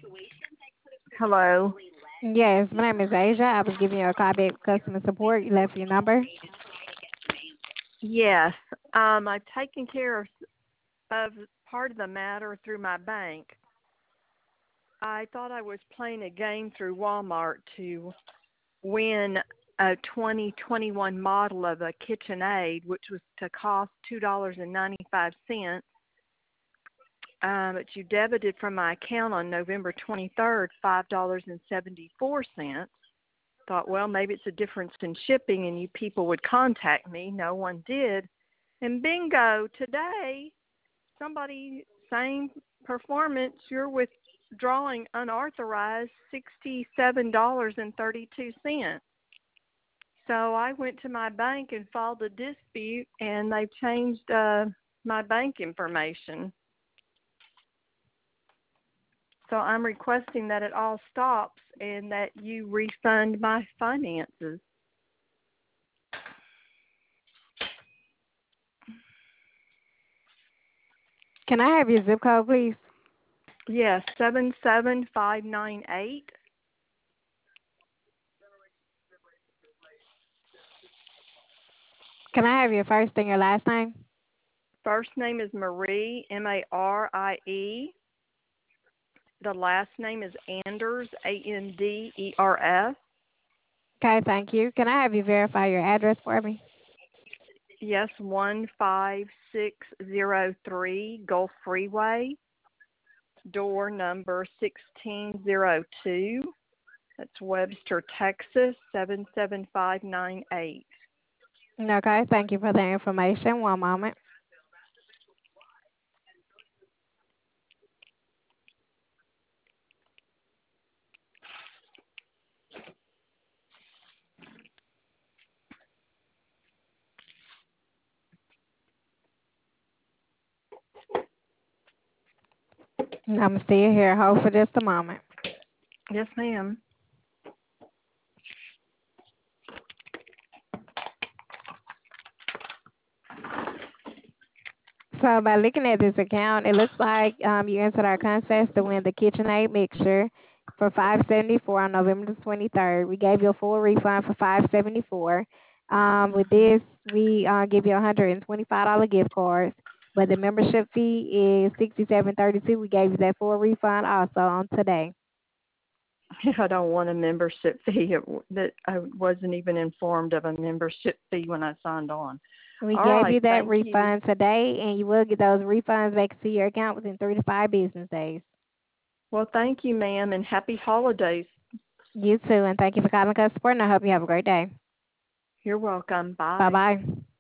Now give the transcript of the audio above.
Hello. Yes, my name is Asia. I was giving you a call back customer support. You left your number. Yes. I've taken care of part of the matter through my bank. I thought I was playing a game through Walmart to win a 2021 model of a KitchenAid, which was to cost $2.95. But you debited from my account on November 23rd, $5.74. Thought, well, maybe it's a difference in shipping and you people would contact me. No one did. And bingo, today, somebody, same performance, you're withdrawing unauthorized $67.32. So I went to my bank and filed a dispute, and they've changed my bank information. So I'm requesting that it all stops and that you refund my finances. Can I have your zip code, please? Yes, 77598. Can I have your first and your last name? First name is Marie, Marie. The last name is Anders, Anders. Okay, thank you. Can I have you verify your address for me? Yes, 15603 Gulf Freeway, door number 1602. That's Webster, Texas, 77598. Okay, thank you for the information. One moment. I'm still here. Hold for just a moment. Yes, ma'am. So by looking at this account, it looks like you entered our contest to win the KitchenAid mixture for $574 on November the 23rd. We gave you a full refund for $574. With Mhm. this, we give you a $125 gift card, but the membership fee is $67.32. We gave you that full refund also on today. I don't want a membership fee. That I wasn't even informed of a membership fee when I signed on. We All gave right, you that thank you. refund today, and you will get those refunds back to your account within 3 to 5 business days. Well, thank you, ma'am, and happy holidays. You too, and thank you for calling us support, and I hope you have a great day. You're welcome. Bye Bye. bye.